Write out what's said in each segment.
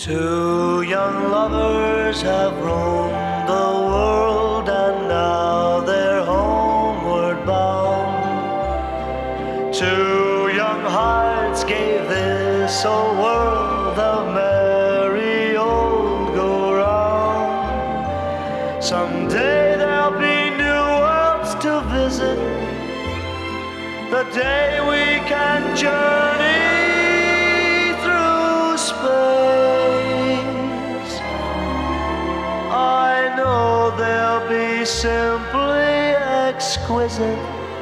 Two young lovers have roamed the world and now they're homeward bound. Two young hearts gave this old world a merry old go-round. Someday there'll be new worlds to visit, the day we can journey through space. I know they'll be simply exquisite.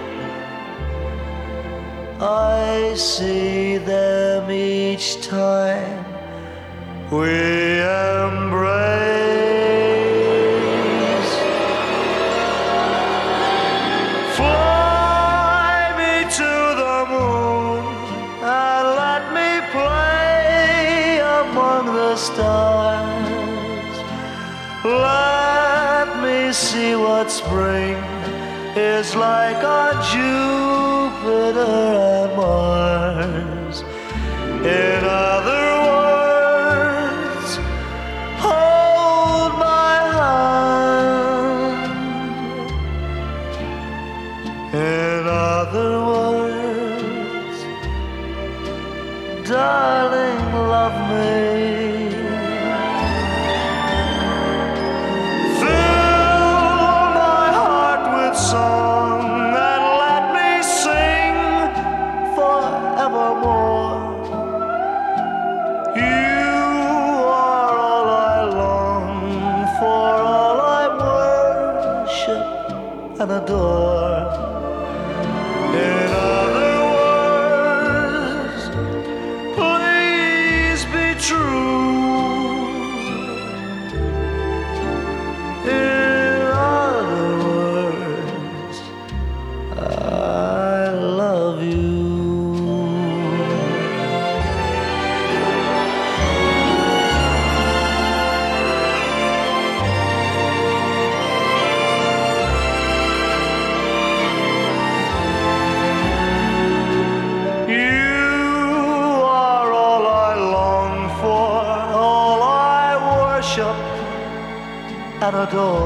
I see them each time we embrace. Fly me to the moon and let me play among the stars. Let me see what spring is like on Jupiter and Mars. In other words, hold my hand. In other words, darling, love me. Song and let me sing forevermore. You are all I long for, all I worship and adore. In other words, please be true. And adore.